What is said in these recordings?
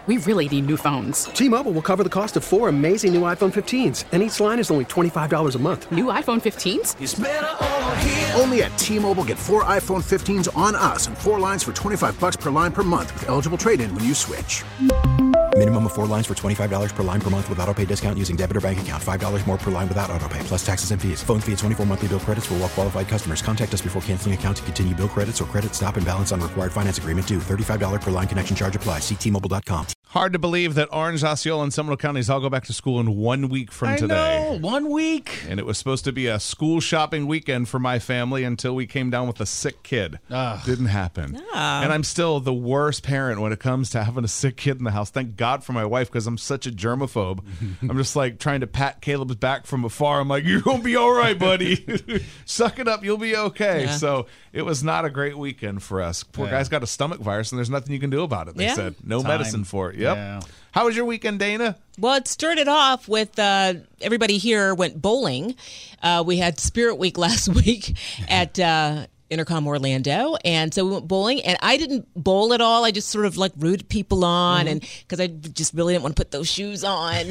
We really need new phones. T-Mobile will cover the cost of 4 amazing new iPhone 15s, and each line is only $25 a month. New iPhone 15s? It's better over here. Only at T-Mobile, get 4 iPhone 15s on us and 4 lines for $25 per line per month with eligible trade-in when you switch. Minimum of 4 lines for $25 per line per month with autopay discount using debit or bank account. $5 more per line without autopay, plus taxes and fees. Phone fee at 24 monthly bill credits for well-qualified customers. Contact us before canceling account to continue bill credits or credit stop and balance on required finance agreement due. $35 per line connection charge applies. See T-Mobile.com. Hard to believe that Orange, Osceola, and Seminole counties all go back to school in 1 week from today. I know, 1 week. And it was supposed to be a school shopping weekend for my family until we came down with a sick kid. Didn't happen. And I'm still the worst parent when it comes to having a sick kid in the house. Thank God for my wife, because I'm such a germaphobe. I'm just like trying to pat Caleb's back from afar. I'm like, you're going to be all right, buddy. Suck it up. You'll be okay. Yeah. So it was not a great weekend for us. Poor guy's got a stomach virus, and there's nothing you can do about it. They said no medicine for it. Yep. Yeah. How was your weekend, Dana? Well, it started off with everybody here went bowling. We had Spirit Week last week at Intercom Orlando, and so we went bowling, and I didn't bowl at all. I just sort of like rooted people on, and because I just really didn't want to put those shoes on.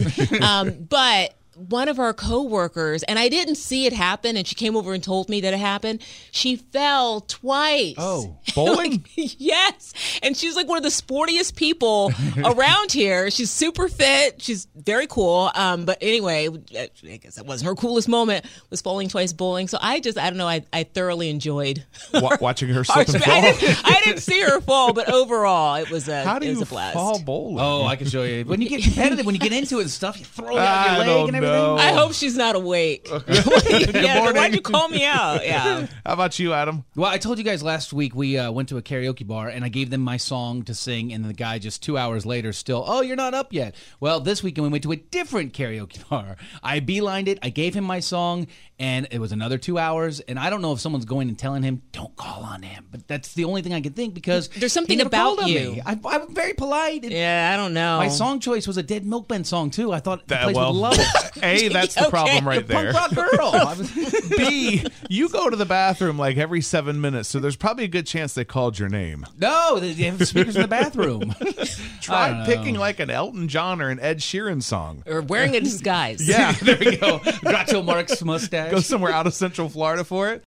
But one of our coworkers, and I didn't see it happen, and she came over and told me that it happened. She fell twice. Oh, bowling? Yes. And she's like one of the sportiest people around here. She's super fit. She's very cool. But anyway, I guess that wasn't her coolest moment, was falling twice bowling. So I don't know, I thoroughly enjoyed watching her slip and fall. I didn't see her fall, but overall it was a How do it was you a blast. fall bowling? Oh, I can show you. When you get competitive, when you get into it and stuff, you throw out your leg and everything. I hope she's not awake. Yeah, morning. why'd you call me out? Yeah. How about you, Adam? Well, I told you guys last week we went to a karaoke bar and I gave them my song to sing, and the guy just 2 hours later still, oh, you're not up yet. Well, this weekend we went to a different karaoke bar. I beelined it. I gave him my song, and it was another 2 hours. And I don't know if someone's going and telling him, don't call on him. But that's the only thing I can think, because there's something he never about called on you. me. I'm very polite. Yeah, I don't know. My song choice was a Dead Milkman song, too. I thought the place would love it. A, that's the problem right the there. Punk rock girl. B, you go to the bathroom like every 7 minutes, so there's probably a good chance they called your name. No, they have speakers in the bathroom. Try picking like an Elton John or an Ed Sheeran song. Or wearing a disguise. Yeah. There we go. Groucho Marx mustache. Go somewhere out of Central Florida for it.